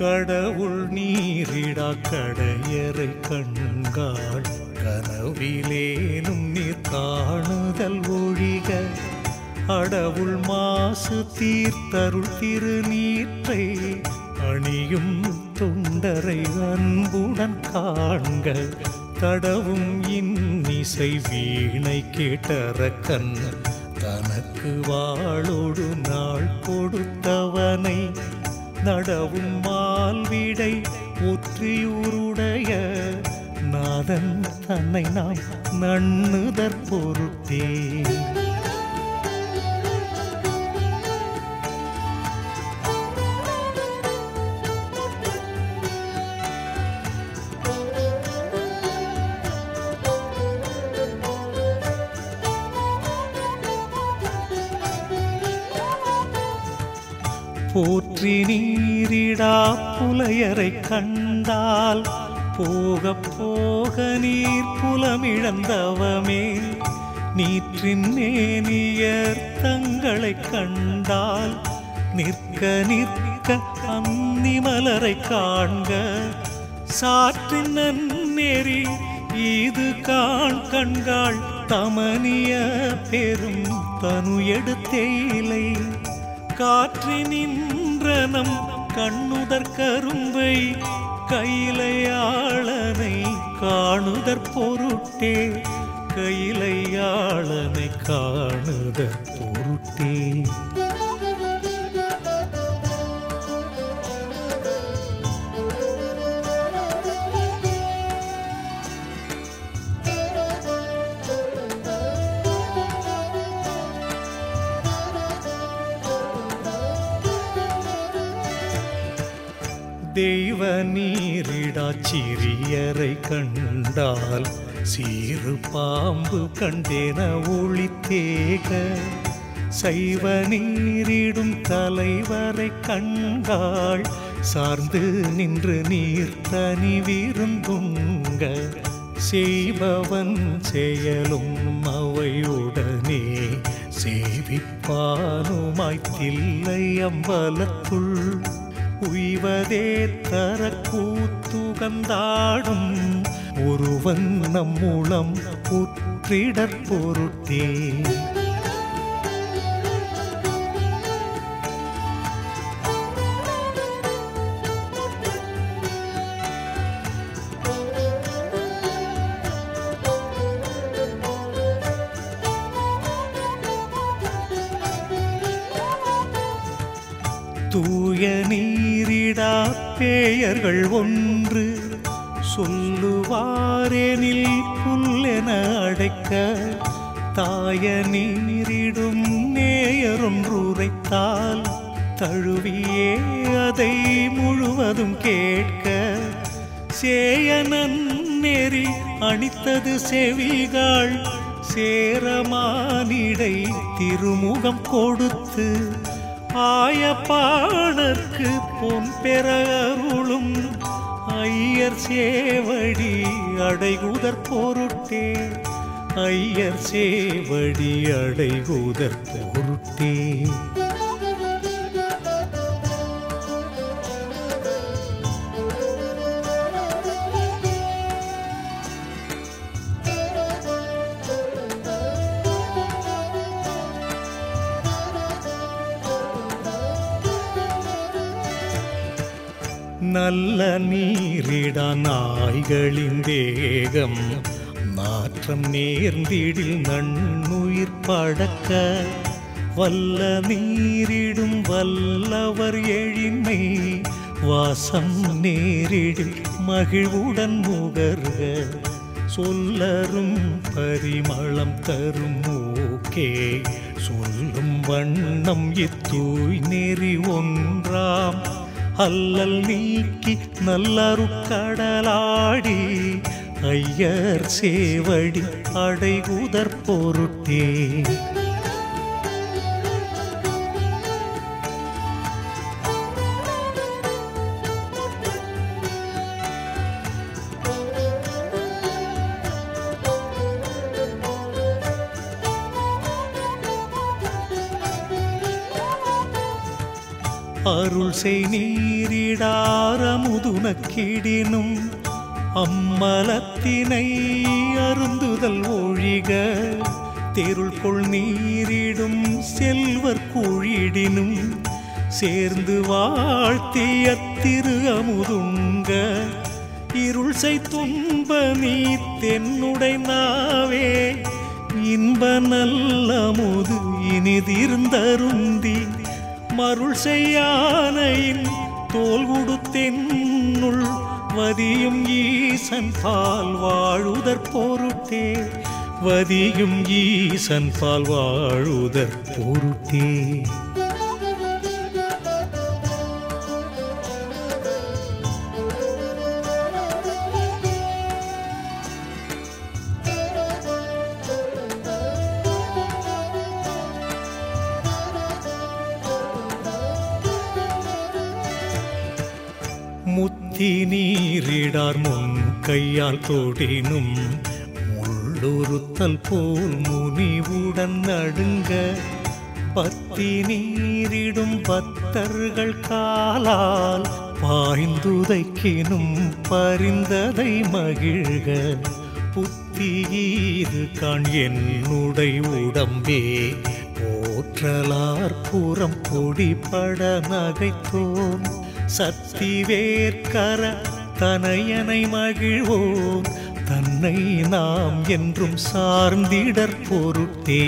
கடவுள் நீரிடா கடையறை கண்காள் கனவிலேனும் நீர் காணுதல் ஒழிக அடவுள் மாசு தீர்த்தருள் திருநீற்றை அணியும் தொண்டரை அன்புடன் காண்க தடவும் இன்னிசை வீணை கேட்டரக்கன் தனக்கு வாளோடு நாள் கொடுத்தவனை நடவும் மால்விடை ஒற்றியூருடைய நாதன் தன்னை நாம் நண்ணுதற் பொருட்டே போற்றி நீரிடா புலையரை கண்டால் போக போக நீர் புலமிழந்தவமே நீற்றின் மேனியர் தங்களை கண்டால் நிற்க நிற்க அந்திமலரை காண்க சாற்றின் நன்னெறி இது கண்காள் தமனிய பெரும் தனு எடுத்தேலை காற்றினின்றனம் கண்ணுதற் கரும்பை கையிலையாளனை காணுதற் பொருட்டே கையிலையாளனை காணுதற் பொருட்டே தெய்வ நீரிடா சிறியரை கண்டால் சீறு பாம்பு கண்டேன ஒளித்தேக சைவ நீரிடும் தலைவரை கண்டாள் சார்ந்து நின்று நீர் தனி விருந்துங்க செய்பவன் செயலும் அவையுடனே சேவிப்பானுமாய் தில்லை அம்பலத்துள் உய்வதே தர கூத்துகந்தாடும் ஒருவன் நம்மூலம் புற்றிடற் பொருட்டே தூய நீரிடா பேயர்கள் ஒன்று சொல்லுவாரெனில் புல்லென அடைக்க தாய நீரிடும் நேயரொன்றுரைத்தால் தழுவியே அதை முழுவதும் கேட்க சேயனன் நெறி அணித்தது செவிகாள் சேரமானிடை திருமுகம் கொடுத்து ஆயப்பாணர்க்கு பொன் பெற அருளும் ஐயர் சேவடி அடைகுதற் பொருட்டே ஐயர் சேவடி அடைகுதற் பொருட்டே நல்ல நீரிடா நாய்களின் தேகம் நாற்றம் நேர்ந்திடில் நன்னுயிர் பழக்க வல்ல நீரிடும் வல்லவர் எழின்மை வாசம் நேரிடில் மகிழ்வுடன் முகர்க சொல்லரும் பரிமளம் தரும் மூக்கே சொல்லும் வண்ணம் இத்தூய் நெறி ஒன்றாம் அல்லல் நீக்கி நல்லருக்கடலாடி ஐயர் சேவடி அடைகுதற் பொருட்டே அருள் செய் நீரிடாரமுதுனக்கிடினும் அம்மலத்தினை அருந்துதல் ஒழிக தெருள் கொள் நீரிடும் செல்வர் கூழிடினும் சேர்ந்து வாழ்த்திய திரு அமுதுங்க இருள் செய் துன்ப நீ தென்னுடை நாவே இன்ப நல்லமுது இனிதிருந்தருந்தி மருள் செய்யானையின் தோல் கொடுத்தென்னுள் வதியும் ஈசன் பால் வாழுதற் பொருட்டே வதியும் ஈசன் பால் வாழுதற் பொருட்டே. முத்தி நீரிடார் முன் கையால் தொடினும் முள்ளுறுத்தல் போல் முனிவுடன் நடுங்க பத்தி நீரிடும் பத்தர்கள் காலால் பாய்ந்துதைக்கினும் பரிந்ததை மகிழ்க புத்தியீது காண் என்னுடை உடம்பே போற்றலார் புறம் பொடிபட நகைத்தோன் சத்தி வேர்க்கர தனையனை மகிழ்வோம் தன்னை நாம் என்றும் சார்ந்திடற் பொருட்டே.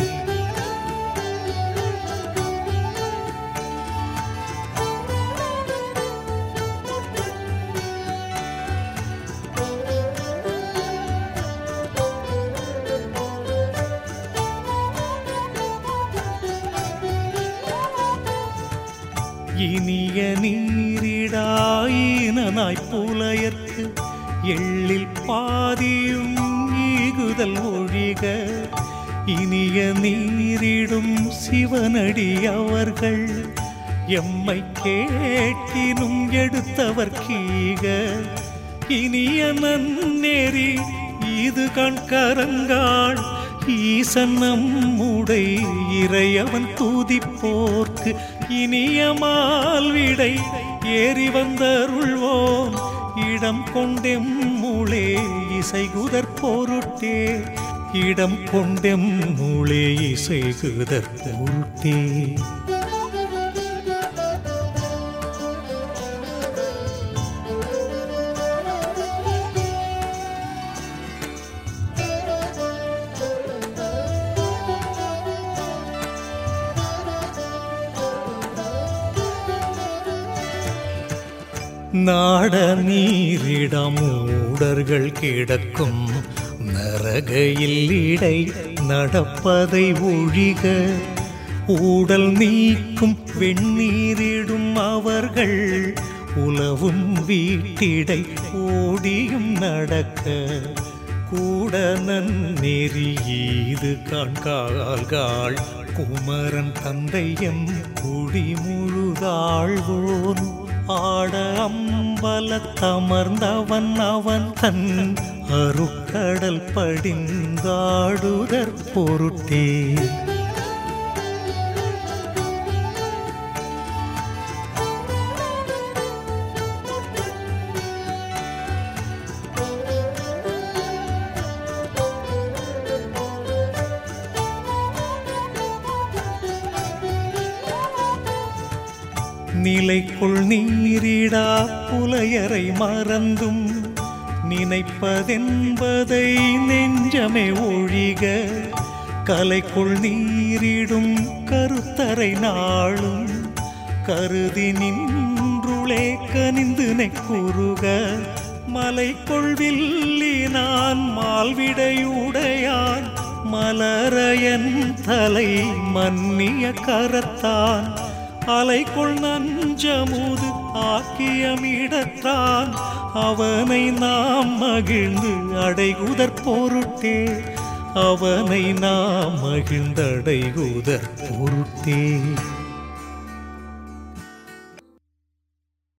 இனிய நீரிடாயினாய் புலையர்க்கு எள்ளில் பாதியும் ஈகுதல் ஒழிக இனிய நீரிடும் சிவனடி அவர்கள் எம்மை கேட்டினும் எடுத்தவர் கீக இனிய நன்னெறி இது கண்கரங்காள் ஈசன் நம்முடை இறையவன் தூதிப்போர்க்கு இனிய மால்விடை ஏறி வந்தருள்வோம் இடம் கொண்டெம்முளே இசைகுதற் பொருட்டே இடம் கொண்டெம்முளே இசைகுதற் பொருட்டே. நாட நீரிடம் ஊடர்கள் கிடக்கும் நரகையில் இடை நடப்பதை ஒழிக ஊடல் நீக்கும் வெண்ணீரிடும் அவர்கள் உலவும் வீட்டிடை ஓடியும் நடக்க கூட நன்னெறி ஈது காண்கால்காள் குமரன் தந்தையம் குடி முழுதாழ்வோன் ஆட அம்பலத்தமர்ந்தவன் அவன் தன் அருக்கடல் படிந்தாடுதற் பொருட்டே. நிலைக்குள் நீரிடா புலையரை மறந்தும் நினைப்பதென்பதை நெஞ்சமே ஒழிக கலைக்குள் நீரிடும் கருத்தரை நாளும் கருதி நின்றுளே கனிந்து நெக்குருக மலைக்குள் வில்லினான் மால்விடையுடையான் மலரையன் தலை மன்னிய கரத்தான் அலைக்குள் நஞ்சமுது ஆக்கியமிடத்தான் அவனை நாம் மகிழ்ந்து அடைகுதற் பொருட்டே அவனை நாம் மகிழ்ந்தடைகுதற் பொருட்டே.